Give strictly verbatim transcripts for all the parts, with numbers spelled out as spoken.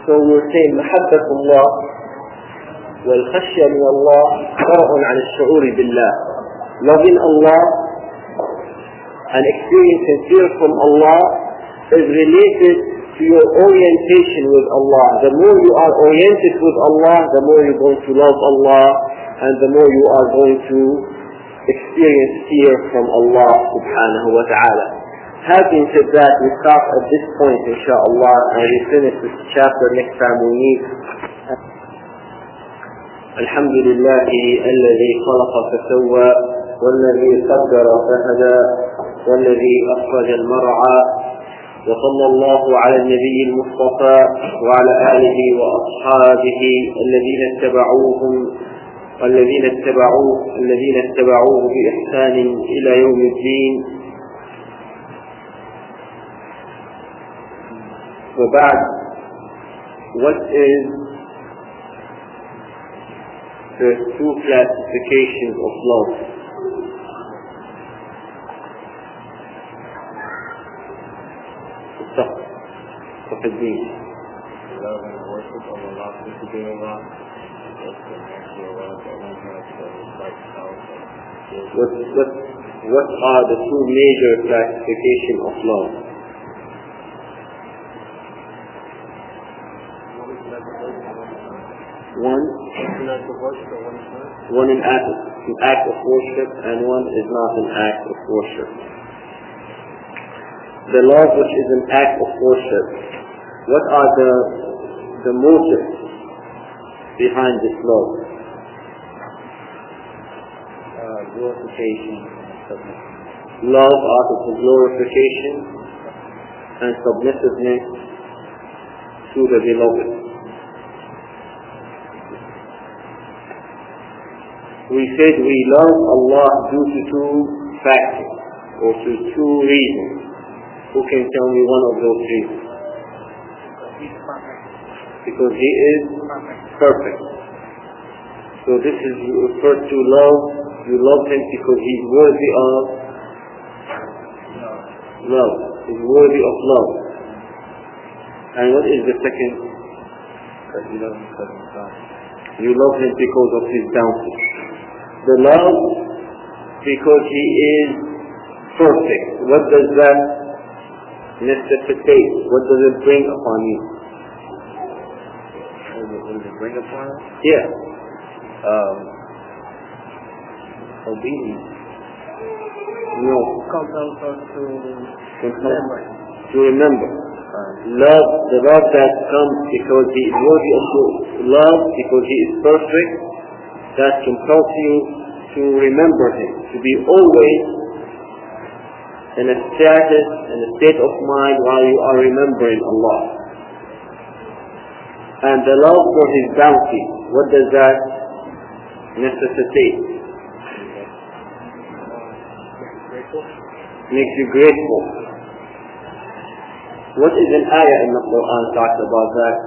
So we're saying محبة الله والخشية من الله فرع عن الشعور بالله. Loving Allah and experiencing fear from Allah is related to your orientation with Allah. The more you are oriented with Allah, the more you're going to love Allah, and the more you are going to experience fear from Allah subhanahu wa ta'ala. Having said that, we stop at this point inshaAllah, and we finish this chapter next time we meet. Alhamdulillah الذي خلق فسوى والذي قدر فهدى والذي أخرج المرعى وصلى الله على النبي المصطفى وعلى آله وأصحابه الذين اتبعوهم والذين اتبعوه الذين اتبعوه بإحسان إلى يوم الدين. وبعد, what is the two classifications of love? Taqaddeen. Love and worship of Allah subhanahu wa ta'ala. What, what, what are the two major classifications of love? One, one an act, an act of worship, and one is not an act of worship. The love which is an act of worship, what are the the motives behind this love? Uh, glorification. Love out of the glorification and submissiveness to the beloved. We said we love Allah due to two factors or to two reasons. Who can tell me one of those reasons? Because He is perfect. So this is referred to love. You love Him because He is worthy of love. He is worthy of love. And what is the second? You love Him because of His bounty. The love because He is perfect. What does that necessitate? What does it bring upon you? What does it bring upon us? Yeah. Um, obedience. No. Compels us to remember. To remember. Love, the love that comes because He is worthy of love, because He is perfect, that compels you to remember Him, to be always in a status, in a state of mind while you are remembering Allah. And the love for His bounty, what does that necessitate? Makes you grateful. What is an ayah in the Quran talks about that?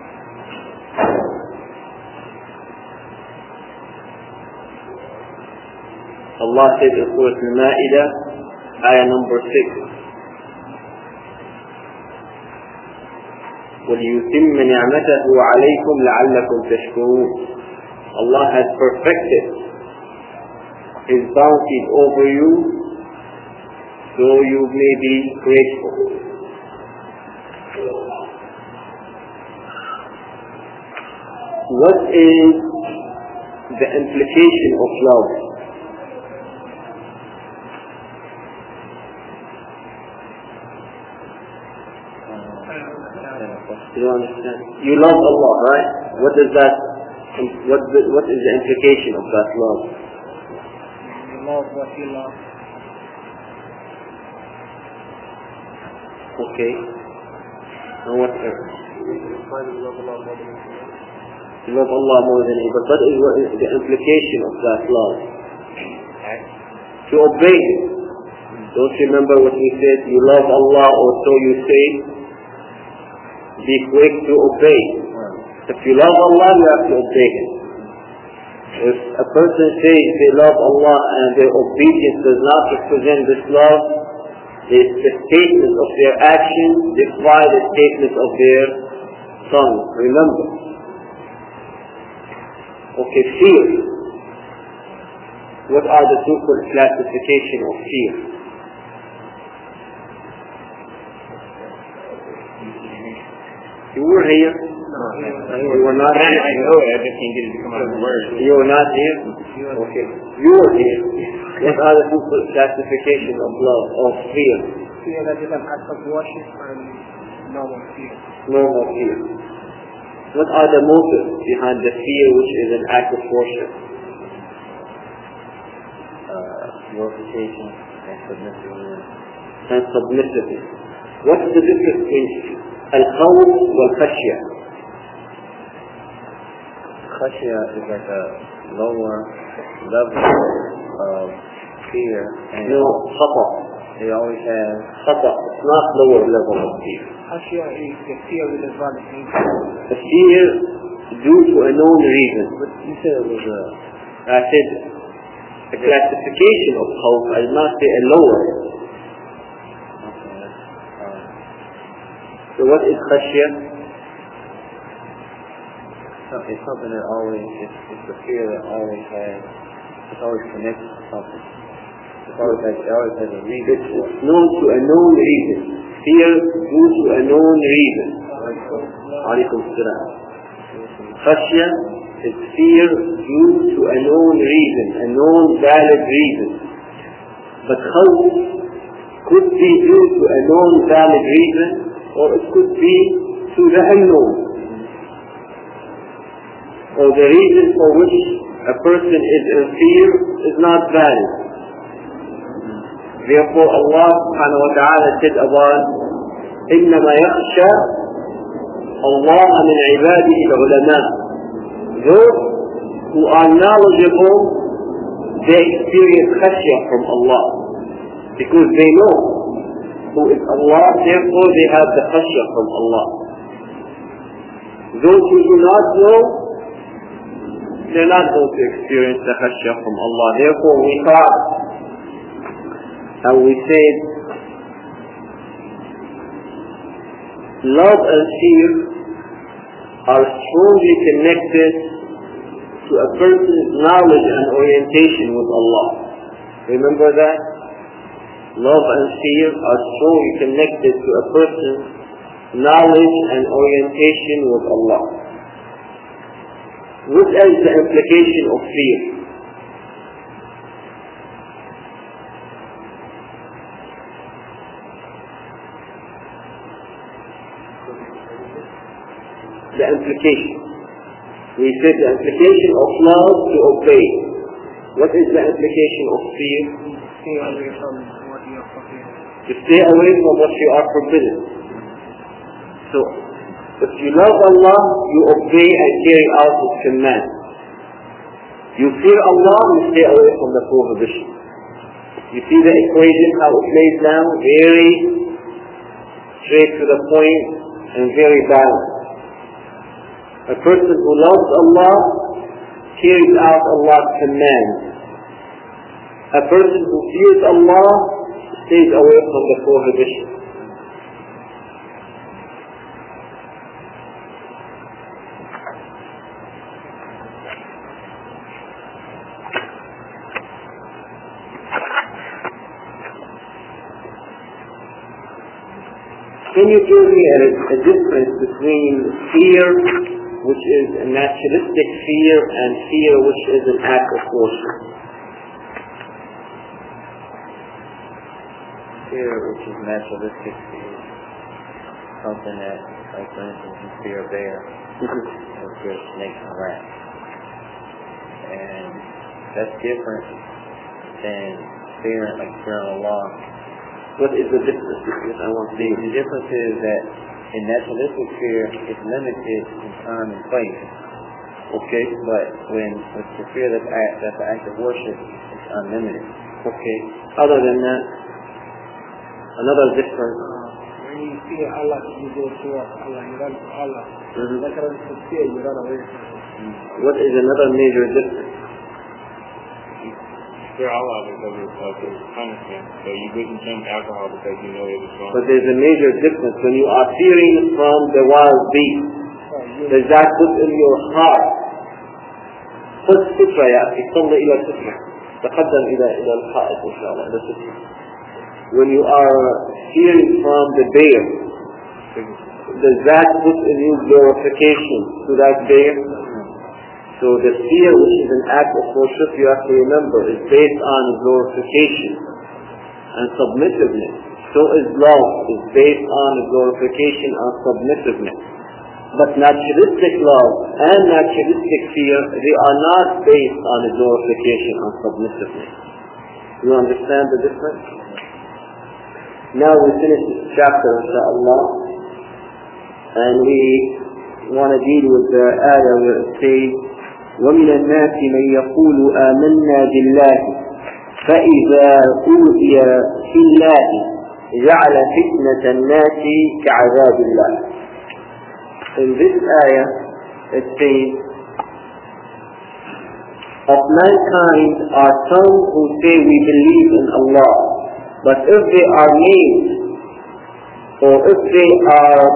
Allah said in Surah Al-Ma'idah, ayah number six, وَلِيُتِمَّ نِعْمَتَهُ عَلَيْكُمْ لَعَلَّكُمْ تَشْكُرُونَ. Allah has perfected His bounty over you so you may be grateful. What is the implication of love? You don't understand? You love Allah, right? What does that, what, the, what is the implication of that love? You love what you love. Okay. And what else? You love Allah more than Him. But what is, what is the implication of that love? To obey Him. Don't you remember what we said? You love Allah, or so you say. Be quick to obey. If you love Allah, you have to obey Him. If a person says they love Allah and their obedience does not represent this love, the, the statement of their action defy the statement of their tongue. Remember. Okay, fear. What are the two classification of fear? You were here. You were not here. I know it. I just can't get it to come out of the word. You were not here. Okay. You were here. What are the two classification of love, of fear? Fear that is an act of worship and normal fear. Normal fear. What are the motives behind the fear which is an act of worship? Uh, glorification and submissiveness. And submissiveness. What's the difference between al-khawf wal-khashya? Khashya is like a lower level of fear, and No, khata. they always have Khata. It's not lower level of fear. Khashya is the fear with a valid reason. The fear due to a known reason. But you said it was a I said a classification of khawf, I did not say a lower. okay, um, So what is khashya? so- it's something that always it's, it's the fear that always has it's always connected to something. It's always has, it always has a reason It's for it. known to a known reason. Fear due to a known reason. Alaykum salam. Khashya is fear due to a known reason, a known valid reason. But khawf could be due to a known valid reason, or it could be to the unknown, or the reason for which a person is in fear is not valid. Therefore Allah subhanahu wa ta'ala said about إِنَّمَا يَخْشَى اللَّهَ مِنْ عِبَادِهِ الْعُلَمَاء. Those who are knowledgeable, they experience khashya from Allah, because they know who is Allah, therefore they have the khashya from Allah. Those who do not know, they're not going to experience the khashya from Allah. Therefore we thought, and we said, love and fear are strongly connected to a person's knowledge and orientation with Allah. Remember that? Love and fear are strongly connected to a person's knowledge and orientation with Allah. What is the implication of fear? The implication. We said the implication of love to obey. What is the implication of fear? Stay away from what you are forbidden. To stay away from what you are forbidden. So, if you love Allah, you obey and carry out His command. You fear Allah, you stay away from the prohibition. You see the equation, how it lays down? Very straight to the point and very balanced. A person who loves Allah carries out Allah's command. A person who fears Allah stays away from the prohibition. Can you give me a, a difference between fear, which is a naturalistic fear, and fear which is an act of worship? Fear, which is naturalistic fear, something that, like for instance, you fear a bear, or fear snakes and rats. And that's different than fearing, like fearing Allah. What is the difference? Yes, I want to The, the difference is that in naturalistic fear, it's limited in time and place. Okay. But when with the fear that's, act, that's the act of worship, it's unlimited. Okay. Other than that, another difference. When you fear Allah, you go towards Allah, you run to Allah. Mhm. Like when you fear, you run away from Him. What is another major difference? Fear Allah because it's like it's punishment. So you wouldn't drink alcohol because you know it was wrong. But there's a major difference when you are fearing from the wild beast. Does that put in your heart? خذ سترة يا أخي صل إلى سترة تقدم إلى إلى الحائط إن شاء الله إلى سترة. When you are fearing from the bear, does that put in you glorification to that bear? So the fear, which is an act of worship, you have to remember, is based on glorification and submissiveness. So is love, is based on glorification and submissiveness. But naturalistic love and naturalistic fear, they are not based on glorification and submissiveness. You understand the difference? Now we finish this chapter, inshaAllah, and we want to deal with the ayah where it says, وَمِنَ النَّاسِ مَنْ يَقُولُ آمَنَّا بِاللَّهِ فَإِذَا أُوذِيَ فِي اللَّهِ جَعَلَ فِتْنَةَ النَّاسِ كَعَذَابِ اللَّهِ. In this ayah, it says, of mankind are some who say we believe in Allah, but if they are named, or if they are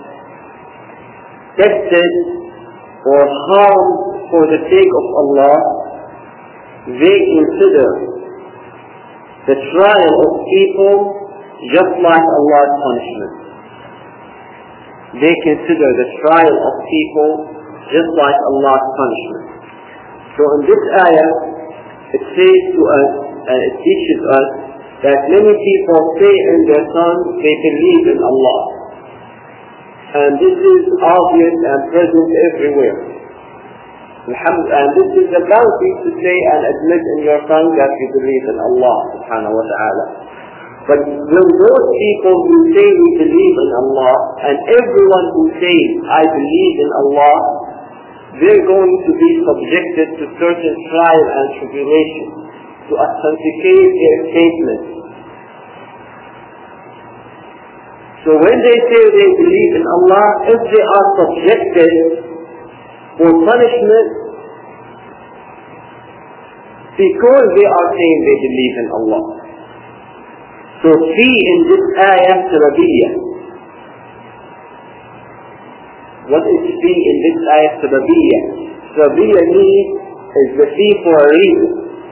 tested or harmed for the sake of Allah, they consider the trial of people just like Allah's punishment. They consider the trial of people just like Allah's punishment. So in this ayah, it says to us, and it teaches us, that many people say in their tongue they believe in Allah. And this is obvious and present everywhere. And this is the bounty to say and admit in your tongue that you believe in Allah subhanahu wa ta'ala. But when those people who say we believe in Allah, and everyone who says I believe in Allah, they're going to be subjected to certain trial and tribulation to authenticate their statements. So when they say they believe in Allah, if they are subjected for punishment because they are saying they believe in Allah. So see in this ayah sababiyya. What is see in this ayah sababiyya? Sababiyya means is the see for a reason.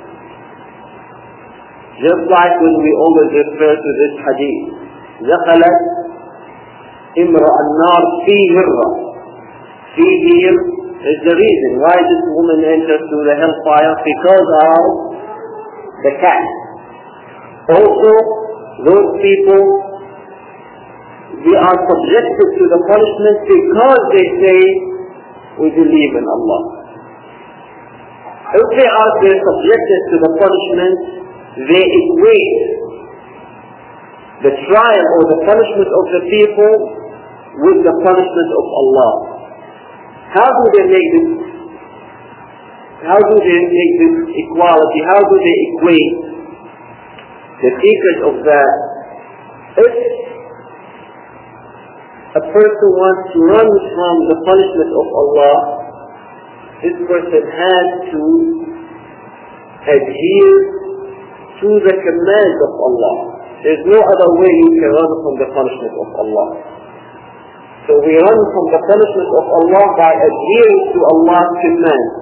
Just like when we always refer to this hadith. دخلت امرأة النار في هرة. في here is the reason why this woman entered to the hellfire, because of the cat. Also, those people, they are subjected to the punishment because they say we believe in Allah. If they are subjected to the punishment, they equate the trial or the punishment of the people with the punishment of Allah. How do they make this? How do they make this equality? How do they equate? The secret of that, if a person wants to run from the punishment of Allah, this person has to adhere to the commands of Allah. There's no other way you can run from the punishment of Allah. So we run from the punishment of Allah by adhering to Allah's commands.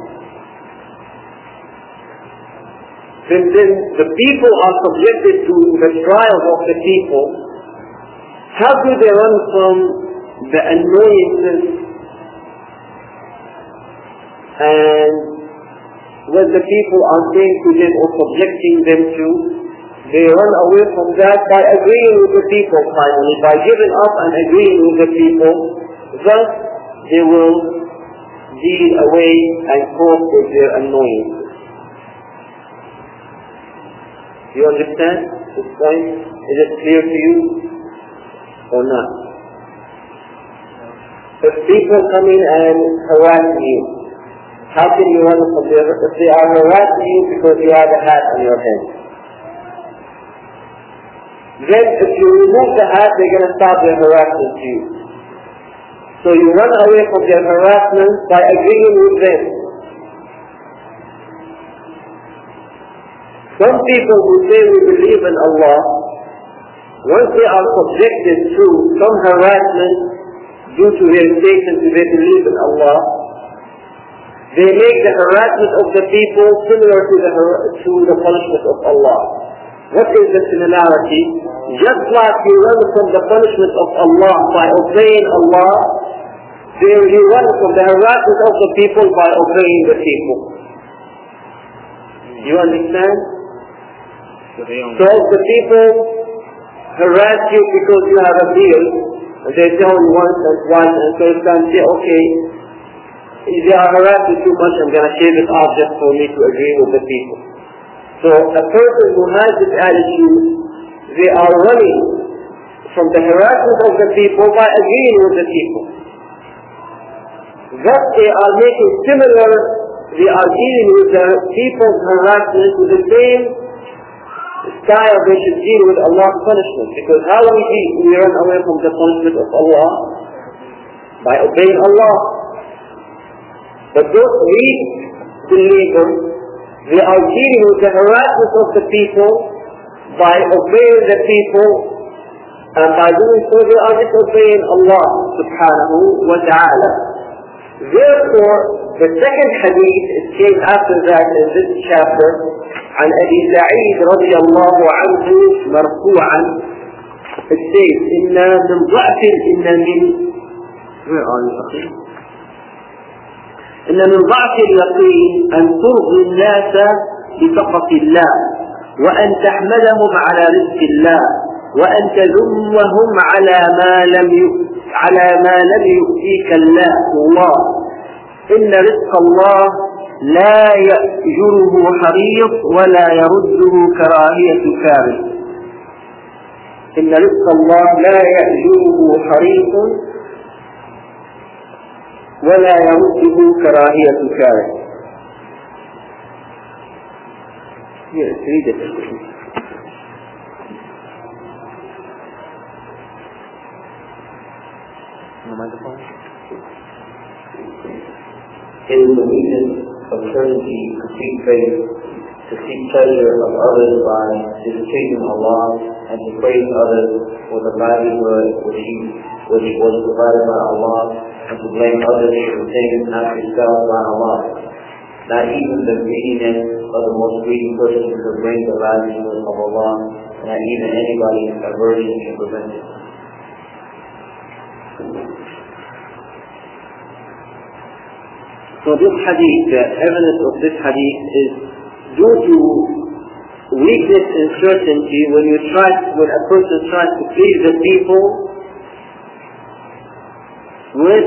Then, then the people are subjected to the trials of the people. How do they run from the annoyances and what the people are saying to them or subjecting them to? They run away from that by agreeing with the people finally, by giving up and agreeing with the people. Thus, they will deal away and cope with their annoyances. Do you understand this point? Is it clear to you or not? If people come in and harass you, how can you run from them? If they are harassing you because you have a hat on your head, then if you remove the hat, they're going to stop their harassment to you. So you run away from their harassment by agreeing with them. Some people who say we believe in Allah, once they are subjected to some harassment, due to their statement to their belief in Allah, they make the harassment of the people similar to the, to the punishment of Allah. What is the similarity? Just like you run from the punishment of Allah by obeying Allah, there you run from the harassment of the people by obeying the people. You understand? So if the people harass you because you have a bill, and they tell you once and twice and so you can say, okay, they are harassing too much, I'm going to shave it off just for me to agree with the people. So a person who has this attitude, they are running from the harassment of the people by agreeing with the people. Thus they are making similar, they are dealing with the people's harassment with the same style they should deal with Allah's punishment. Because how do we, we run away from the punishment of Allah? By obeying Allah. But those weak believers, they are dealing with the harassment of the people by obeying the people, and by doing so they are disobeying Allah subhanahu wa ta'ala. Therefore, the second hadith, it came after that in this chapter, عن أبي سعيد رضي الله عنه مرفوعا, it says, إن من ضعف إن من where are you أخي? إن من ضعف اليقين أن ترضي الناس بسخط الله, وأن تحملهم على رزق الله, وأن تذمهم على ما لم على ما لم يؤتيك الله الله. إن رزق الله لا يأجره حريص ولا يرده كراهية كاره. إن رزق الله لا يأجره حريص ولا يرده كراهية كاره. Yes, read it. It is the weakness of certainty to seek faith, to seek pleasure of others by displeasing Allah, and to praise others for the livelihood which, he, which was provided by Allah, and to blame others for things not yourself by Allah. Not even the greediness of the most greedy person could bring the livelihood of Allah, and not even anybody's aversion can prevent it. So this hadith, the evidence of this hadith is due to weakness and certainty. When you try, when a person tries to please the people with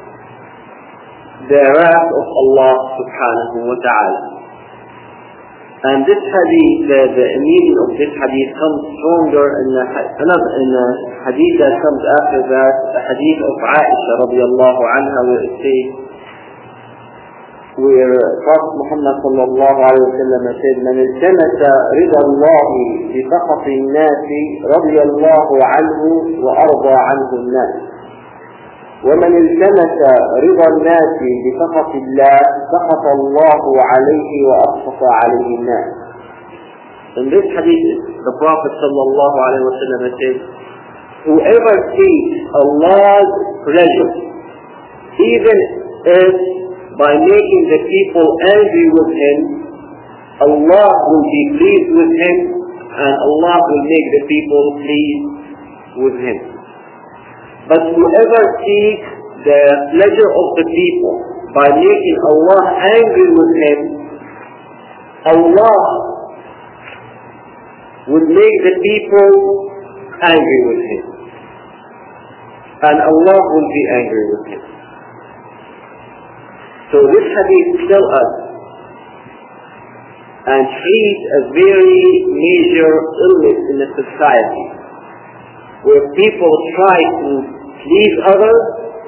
the wrath of Allah subhanahu wa ta'ala. And this hadith, the, the meaning of this hadith comes stronger in the, another, in the hadith that comes after that, the hadith of Aisha radiallahu anha, where it says, where Prophet Muhammad sallallahu alayhi wa sallam said, من التمس رضا الله بسخط الناس رضي الله عنه وأرضى عنه الناس, ومن التمس رضا الناس بسخط الله سخط الله عليه وأسخط عليه الناس. In this hadith, the Prophet sallallahu alayhi wa sallam said, whoever seeks Allah's pleasure, even if by making the people angry with him, Allah will be pleased with him, and Allah will make the people pleased with him. But whoever seeks the pleasure of the people by making Allah angry with him, Allah will make the people angry with him, and Allah will be angry with him. So this hadith tells us and treats a very major illness in the society, where people try to please others,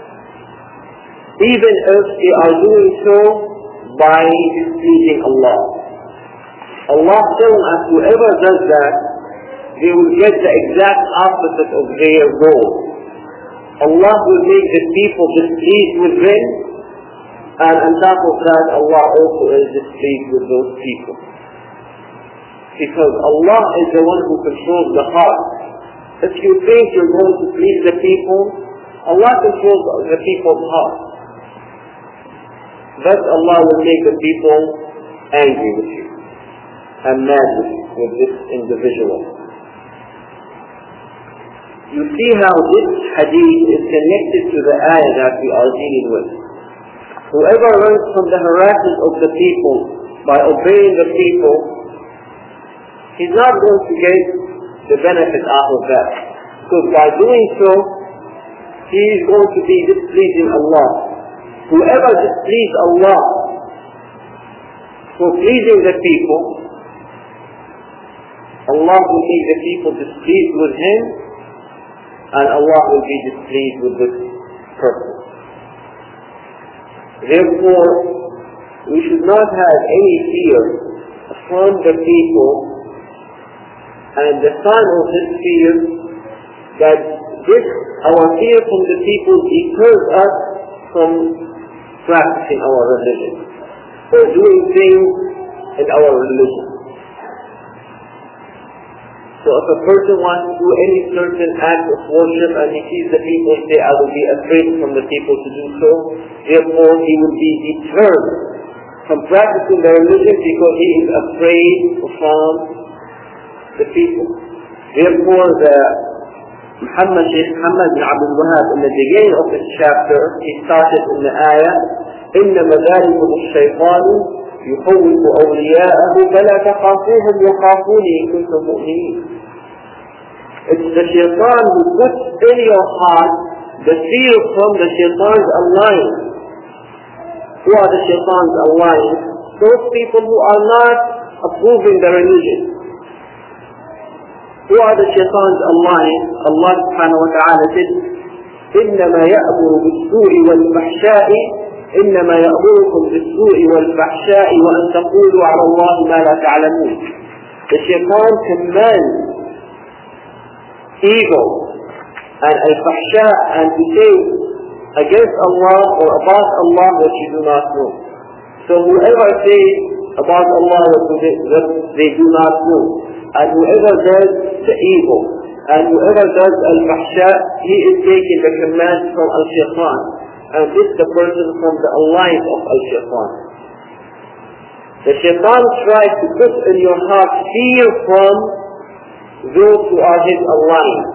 even if they are doing so by displeasing Allah. Allah tells us whoever does that, they will get the exact opposite of their goal. Allah will make the people displeased with them, and on top of that, Allah also is displeased with those people. Because Allah is the one who controls the heart. If you think you're going to please the people, Allah controls the people's hearts. Thus Allah will make the people angry with you and mad with you, with this individual. You see how this hadith is connected to the ayah that we are dealing with. Whoever runs from the harassment of the people by obeying the people, he's not going to get the benefit out of that. Because by doing so, he is going to be displeasing Allah. Whoever displeases Allah for pleasing the people, Allah will make the people displeased with him, and Allah will be displeased with this person. Therefore, we should not have any fear from the people, and the sign of this fear, that this, our fear from the people, deters us from practicing our religion, or doing things in our religion. So if a person wants to do any certain act of worship and he sees the people say, I will be afraid from the people to do so, therefore he will be deterred from practicing the religion because he is afraid from the people. Therefore the Muhammad Shaykh Muhammad bin Abdul Wahab in the beginning of this chapter, he started in the ayah, إِنَّمَا ذَلِكُمُ الشَّيْطَانُ يخوف أولياءه فلا تخافوهم يخافوني إن كنتم مؤمنين. It's the shaitan who puts in your heart the fear from the shaitan's alliance. Who are the shaitan's alliance? Those people who are not approving the religion. Who are the shaitan's alliance? Allah subhanahu wa ta'ala said, إِنَّمَا يَأْمُرُ بِالسُّوءِ وَالْفَحْشَاءِ إنما يأمركم بالسوء والفحشاء وأن تقولوا على الله ما لا تعلمون. The shaitan commands evil and al-fahsha, and to say against Allah or about Allah what you do not know. So whoever says about Allah what they do not know, and whoever does the evil, and whoever does al-fahsha, he is taking the command from al-shaitan. And this is the person from the alliance of al-shaitan. The shaitan tries to put in your heart fear from those who are his alliance.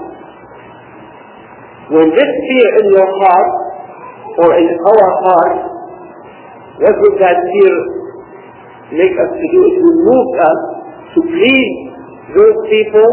When this fear in your heart, or in our heart, what would that fear make us to do? It will move us to please those people,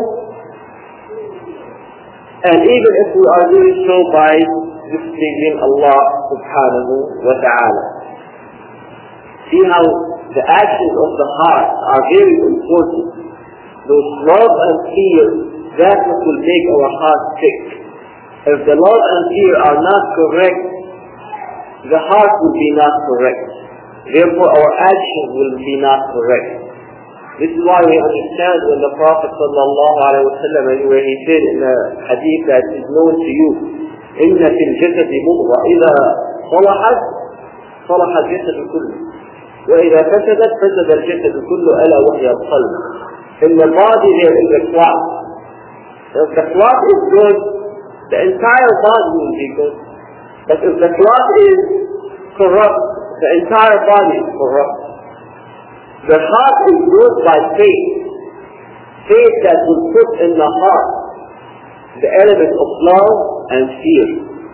and even if we are doing so by displeasing Allah subhanahu wa ta'ala. See how the actions of the heart are very important. Those love and fear, that will make our heart sick. If the love and fear are not correct, the heart will be not correct. Therefore our actions will be not correct. This is why we understand when the Prophet sallallahu alayhi wa sallam, where he said in a hadith that is known to you, إن في الجسد مضغة إذا صلحت صلح الجسد كله وإذا فسدت فسد الجسد كله ألا وهي القلب. In the body there is a clot. If the clot is good, the entire body will be good. But if the clot is corrupt, the entire body is corrupt. The heart is good by faith. Faith that will put in the heart the element of love and fear.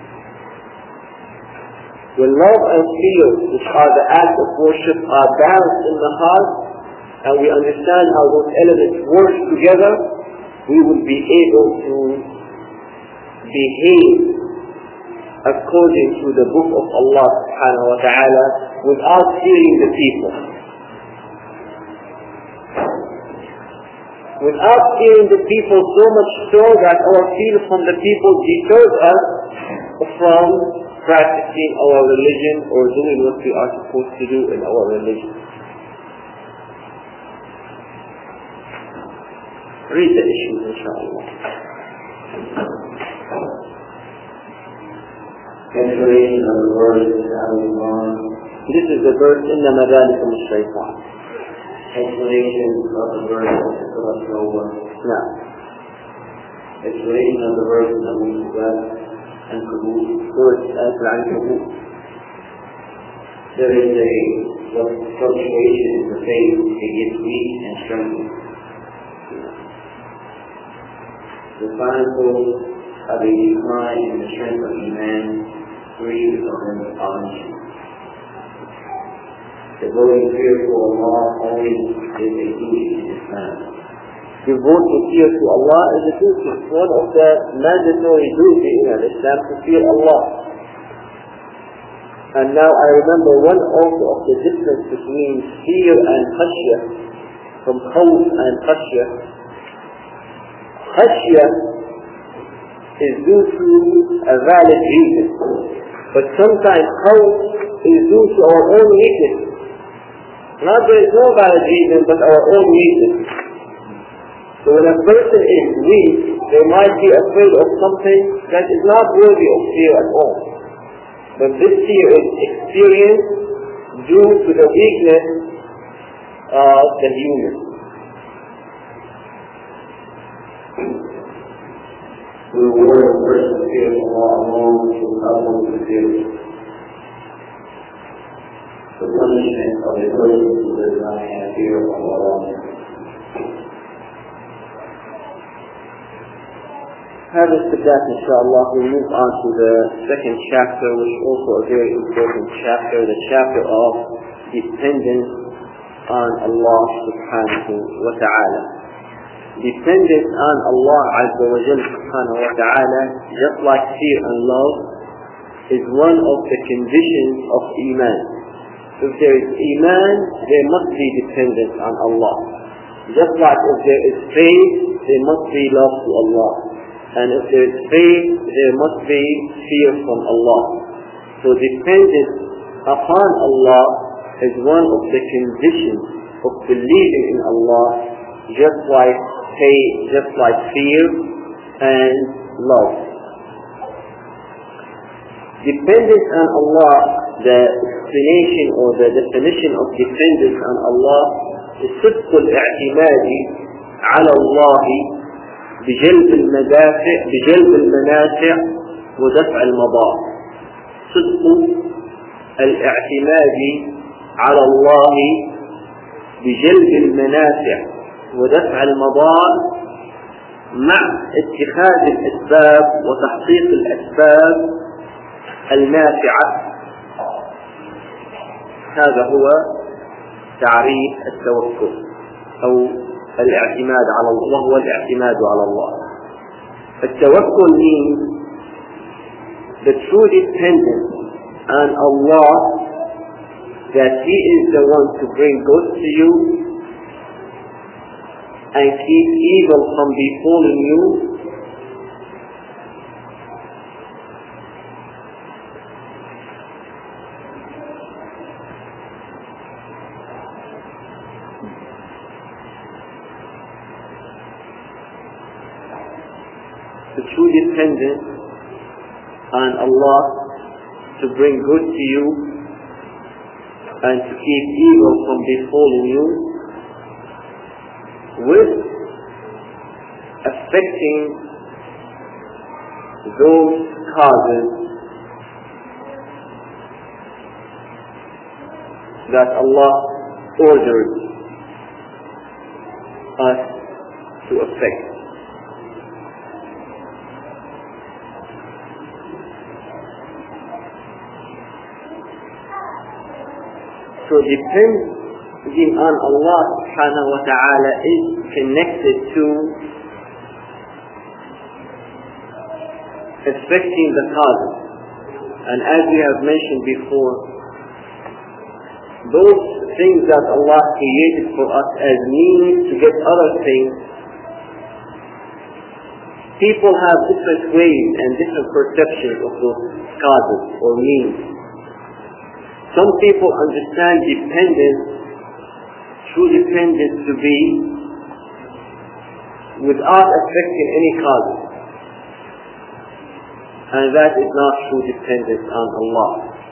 When love and fear, which are the acts of worship, are balanced in the heart, and we understand how those elements work together, we will be able to behave according to the book of Allah subhanahu wa ta'ala without fearing the people. Without fearing the people so much so that our fear from the people deters us from practicing our religion or doing what we are supposed to do in our religion. Read the issues, inshallah. Explanation of the verse is Al-Imran. This is the verse, إِنَّمَا ذَلِكُمُ الشَّيْطَانُ. Explanation of the verse of Surah Tawbah. Now, Explanation of the verse of Al-Mustafa and Surah Al-Ankabut. There is a fluctuation in the faith. It gets weak and strengthened. The signs of a decline in the strength of Iman, three of them are mentioned. Devoting fear for Allah only is a duty in Islam. Devoting fear to Allah is a duty. One of the mandatory duties in Islam to fear Allah. And now I remember one also of the difference between fear and khashya, from khawf and khashya. Khashya is due to a valid reason, but sometimes khawf is due to our own weakness. Not there is no valid reason, but our own reason. So when a person is weak, they might be afraid of something that is not worthy of fear at all. But this fear is experienced due to the weakness of the human. The reward of person fear of Allah alone will not only the fear. The punishment of a person who does not have fear of Allah. هذا استبداد إن شاء الله. We move on to the second chapter, which is also a very important chapter, the chapter of dependence on Allah subhanahu wa ta'ala. Dependence on Allah Azza wa Jal subhanahu wa ta'ala, just like fear and love, is one of the conditions of Iman. If there is Iman, there must be dependence on Allah. Just like if there is faith, there must be love to Allah. And if there is faith, there must be fear from Allah. So dependence upon Allah is one of the conditions of believing in Allah, just like faith, just like fear and love. Dependence on Allah, the explanation or the definition of dependence on Allah is صدق الاعتماد على الله بجلب المدافع بجلب المنافع ودفع المضار. صدق الاعتماد على الله بجلب المنافع ودفع المضار مع اتخاذ الأسباب وتحقيق الأسباب النافعة. هذا هو تعريف التوكل أو الاعتماد على الله، وهو الاعتماد على الله. التوكل means the true dependence on Allah, that He is the one to bring good to you and keep evil from befalling you, the true dependence on Allah to bring good to you and to keep evil from befalling you, with affecting those causes that Allah ordered us to affect. So depending on Allah subhanahu wa ta'ala is connected to affecting the causes. And as we have mentioned before, those things that Allah created for us as means to get other things, people have different ways and different perceptions of those causes or means. Some people understand dependence, true dependence, to be without affecting any cause. And that is not true dependence on Allah.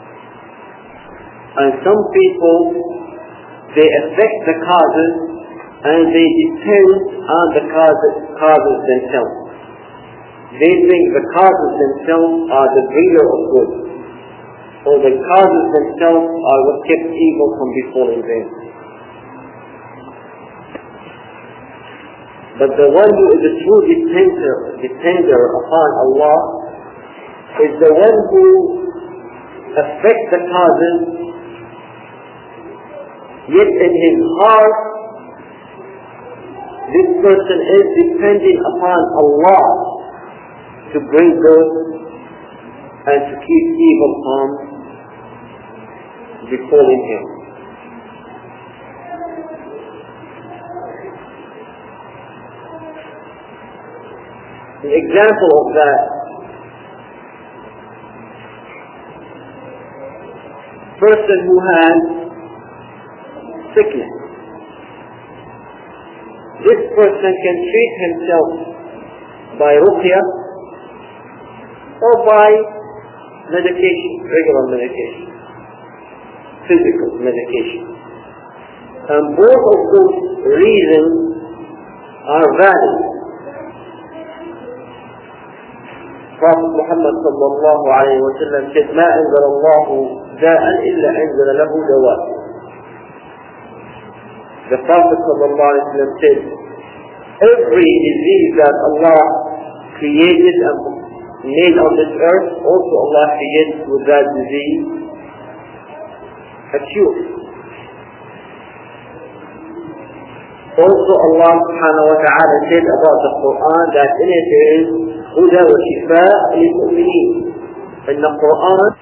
And some people, they affect the causes and they depend on the causes, causes themselves. they think the causes themselves are the breeder of good, or the causes themselves are what kept evil from befalling them. But the one who is a true depender, depender upon Allah is the one who affects the causes, yet in his heart this person is depending upon Allah to bring good and to keep evil from befalling him. An example of that, person who has sickness. This person can treat himself by ruqyah or by medication, regular medication, physical medication. And both of those reasons are valid. Prophet Muhammad sallallahu alayhi wa sallam said, مَا أَنزَلَ اللَّهُ دَاءً إِلَّا أَنزَلَ لَهُ دَوَاءً. The Prophet sallallahu alayhi wa sallam said, every disease that Allah created and made on this earth, also Allah created with that disease a cure. Also Allah subhanahu wa ta'ala said about the Quran that in it there is huda wa shifa lil mu'mineen. In the Quran